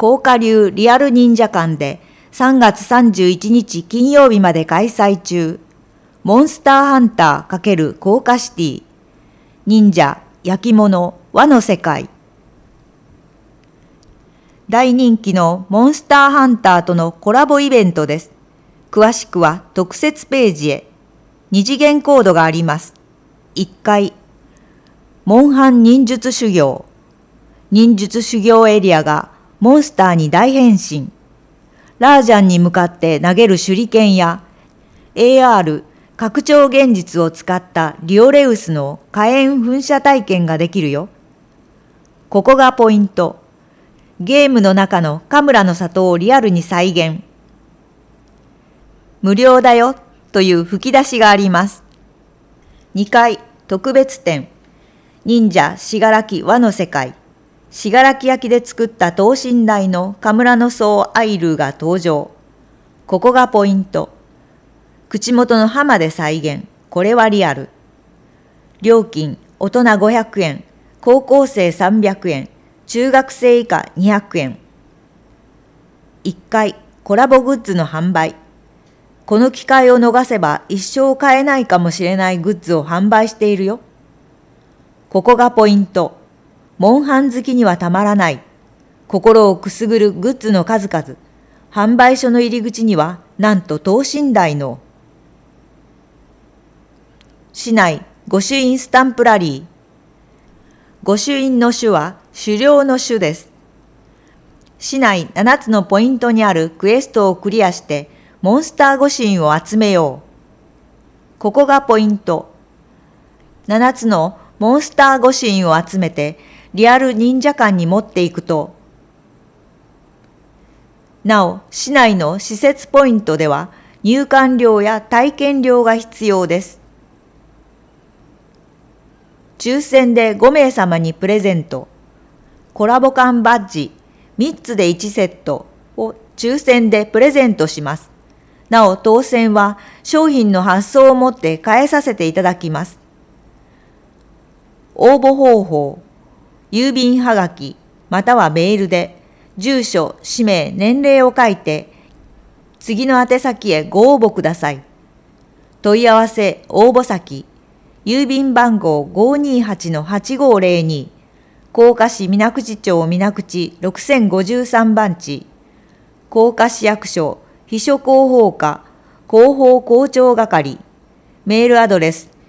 甲賀流リアル忍者館で3月31日金曜日まで開催中。モンスターハンター×甲賀シティ。忍者、焼き物、和の世界。大人気のモンスターハンターとのコラボイベントです。詳しくは特設ページへ。2次元コードがあります。1階。モンハン忍術修行。忍術修行エリアがモンスターに大変身。ラージャンに向かって投げる手裏剣や AR 拡張現実を使ったリオレウスの火炎噴射体験ができるよ。ここがポイント。ゲームの中のカムラの里をリアルに再現。無料だよという吹き出しがあります。2階特別展。忍者信楽和の世界。信楽焼で作った等身大のカムラの僧アイルーが登場。ここがポイント。口元の歯まで再現。これはリアル。料金、大人500円、高校生300円、中学生以下200円。1階、コラボグッズの販売。この機会を逃せば一生買えないかもしれないグッズを販売しているよ。ここがポイント。モンハン好きにはたまらない。心をくすぐるグッズの数々。販売所の入り口には、なんと等身大の。市内、御朱印スタンプラリー。御朱印の種は狩猟の種です。市内7つのポイントにあるクエストをクリアして、モンスター御朱印を集めよう。ここがポイント。7つのモンスター御朱印を集めて、リアル忍者館に持っていくと、なお、市内の施設ポイントでは入館料や体験料が必要です。抽選で5名様にプレゼント。コラボ缶バッジ3つで1セットを抽選でプレゼントします。なお、当選は商品の発送をもって返させていただきます。応募方法。郵便はがきまたはメールで住所、氏名、年齢を書いて次の宛先へご応募ください。問い合わせ応募先郵便番号 528-8502 甲賀市水口町水口6053番地甲賀市役所秘書広報課広報広聴係メールアドレス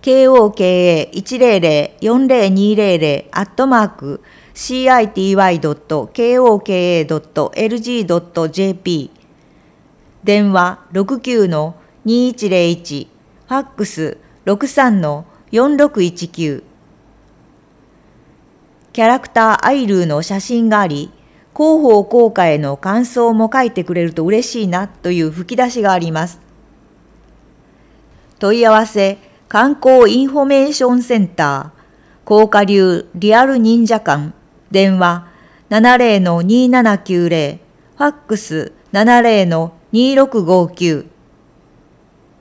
koka100-402-city.koka.lg.jp 電話69-2101ファックス63-4619キャラクターアイルーの写真があり広報効果への感想も書いてくれると嬉しいなという吹き出しがあります。問い合わせ観光インフォメーションセンター、甲賀流リアル忍者館、電話 70-2790、ファックス 70-2659